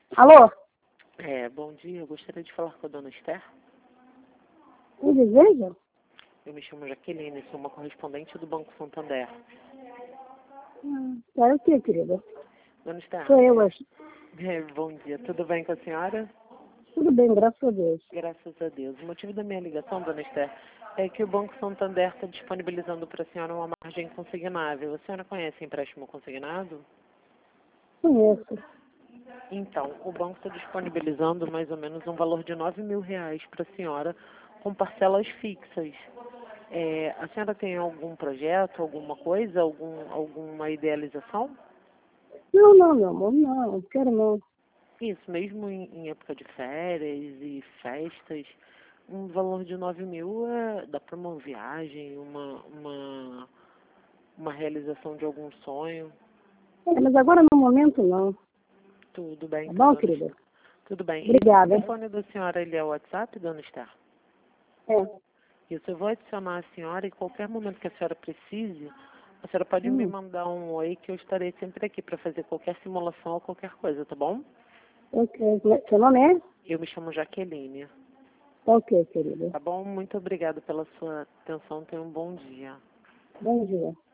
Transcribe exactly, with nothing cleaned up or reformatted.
Alô? É, bom dia. Eu gostaria de falar com a dona Esther. Um desejo? Eu me chamo Jaqueline, sou uma correspondente do Banco Santander. Hum, Era o que, querida? Dona Esther, Sou eu, acho. é, bom dia. Tudo bem com a senhora? Tudo bem, graças a Deus. Graças a Deus. O motivo da minha ligação, dona Esther, é que o Banco Santander está disponibilizando para a senhora uma margem consignável. A senhora conhece empréstimo consignado? Conheço. Então, o banco está disponibilizando mais ou menos um valor de nove mil reais para a senhora com parcelas fixas. É, a senhora tem algum projeto, alguma coisa, algum, alguma idealização? Não, não, meu amor, não, não quero não. Isso, mesmo em, em época de férias e festas, um valor de nove mil é, dá para uma viagem, uma, uma, uma realização de algum sonho. É, mas agora no momento não. Tudo bem, Tá então, bom, dona querida? Esther. Tudo bem. E o Obrigada. telefone da senhora, ele é o WhatsApp, dona Esther? É. Isso, eu vou adicionar a senhora e qualquer momento que a senhora precise, a senhora pode me Hum, mandar um oi que eu estarei sempre aqui para fazer qualquer simulação ou qualquer coisa, tá bom? ok. Seu nome é? Eu me chamo Jaqueline. Ok, querida. Tá bom? Muito obrigada pela sua atenção. Tenha um bom dia. Bom dia.